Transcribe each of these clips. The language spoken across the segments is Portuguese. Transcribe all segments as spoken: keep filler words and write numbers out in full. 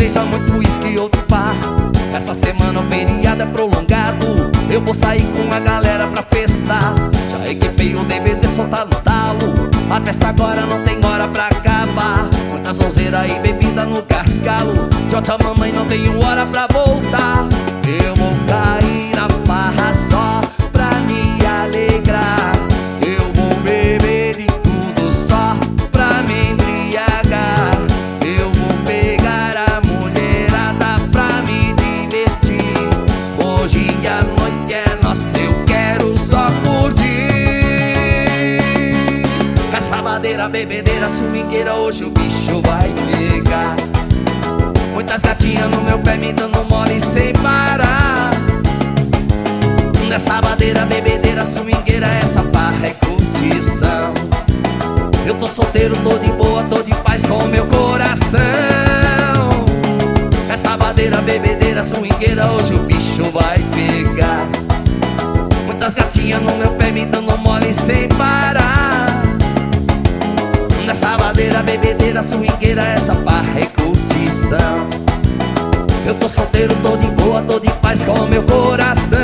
cerveja, muito uísque e outro par. Essa semana o feriado é prolongado, eu vou sair com a galera pra festar. Já equipei o D V D, soltar no talo, a festa agora não tem hora pra acabar. Muita sonzeira e bebida no gargalo, Jota mamãe não tenho hora pra voltar. Eu vou cair na farra só pra me alegrar. Eu vou beber de tudo só pra me embriagar. Eu vou pegar a mulherada pra me divertir. Hoje a noite é nossa, eu quero só curtir. Essa madeira, bebedeira, swingueira, hoje o bicho vai pegar. Muitas gatinhas no meu pé me dando mole sem parar. Nessa madeira, bebedeira, swingueira, essa farra é curtição. Eu tô solteiro, tô de boa, tô de paz com meu coração. Essa madeira, bebedeira, swingueira, hoje o bicho vai pegar. Muitas gatinhas no meu pé me dando mole sem parar. Nessa madeira, bebedeira, swingueira, essa farra é curtição. Eu tô solteiro, tô de boa, tô de paz com meu coração.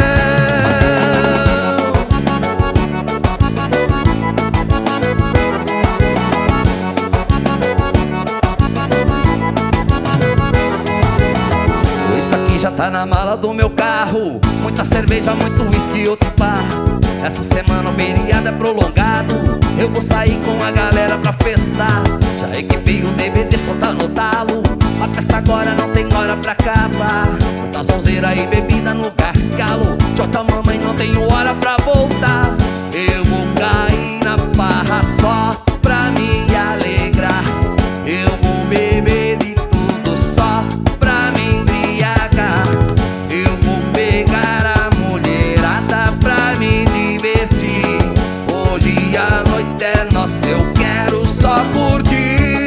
Isso aqui já tá na mala do meu carro, muita cerveja, muito uísque e outro par. Essa semana o feriado é prolongado, eu vou sair com a galera pra festar. Já equipei o D V D, soltar no talo, a festa agora não tem hora pra acabar. Muita sonzeira e bebida no gargalo, Jota mamãe não tenho hora pra voltar. Eu vou cair na farra só pra me alegrar. Eu vou beber de tudo só pra me embriagar. Eu vou pegar a mulherada pra me divertir. Hoje a noite é nossa, eu quero só curtir.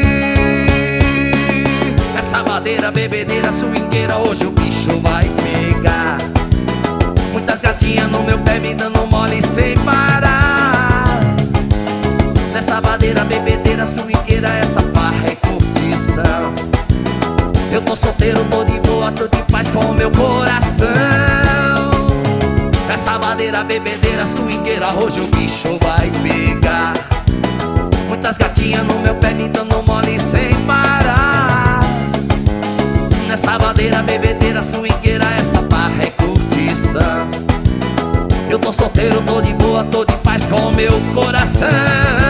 Essa madeira, bebedeira, swingueira, hoje o bicho vai pegar. Muitas gatinhas no meu pé me dando mole sem parar. Nessa madeira, bebedeira, swingueira, essa farra é curtição. Eu tô solteiro, tô de boa, tô de paz com meu coração. Essa madeira, bebedeira, swingueira, hoje o bicho vai pegar. Muitas gatinhas no meu pé me dando mole sem parar. Nessa madeira, bebedeira, swingueira, essa farra é curtição. Eu tô solteiro, tô de boa, tô de paz com meu coração.